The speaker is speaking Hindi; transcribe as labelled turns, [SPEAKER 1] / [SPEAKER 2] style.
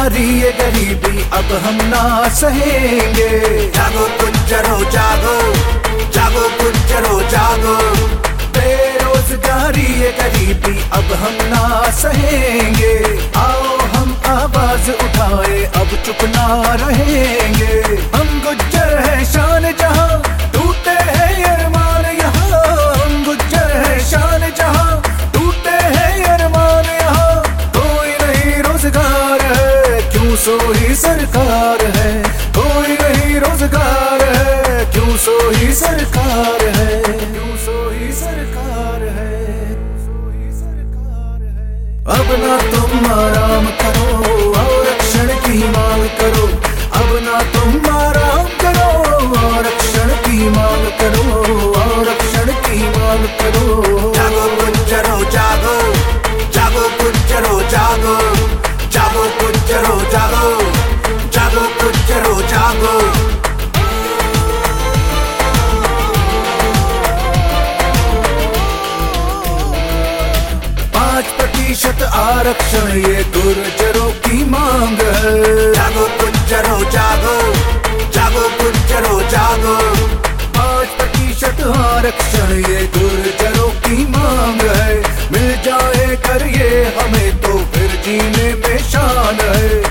[SPEAKER 1] जारी ये गरीबी अब हम ना सहेंगे।
[SPEAKER 2] जागो गुज्जरो जागो, जागो गुज्जरो जागो।
[SPEAKER 1] बेरोजगारी ये गरीबी अब हम ना सहेंगे। आओ हम आवाज उठाए, अब चुप ना रहेंगे। हम गुज्जर है शान जहां, टूटे हैं अरमान यहाँ। हम गुज्जर है शान जहां, टूटे हैं अरमान यहाँ। कोई नहीं रोजगार है, क्यों सोई सरकार है। कोई नहीं रोजगार है, क्यों सोई सरकार है। क्यों सोई सरकार है, सोई सरकार है। अब ना तुम आराम करो, आरक्षण की मांग करो। अब ना तुम आराम करो, आरक्षण की मांग करो। आरक्षण की मांग करो।
[SPEAKER 2] जागो गुज्जरो जागो, जागो गुज्जरो जागो। जागो गुज्जरो जागो, जागो गुज्जरो जागो।
[SPEAKER 1] 5% आरक्षण ये गुर्जरों की मांग है।
[SPEAKER 2] जागो गुज्जरो जागो, जागो गुज्जरो जागो।
[SPEAKER 1] 5% आरक्षण ये गुर्जरों की मांग है। मिल जाए कर ये हमें तो फिर जीने में शान है।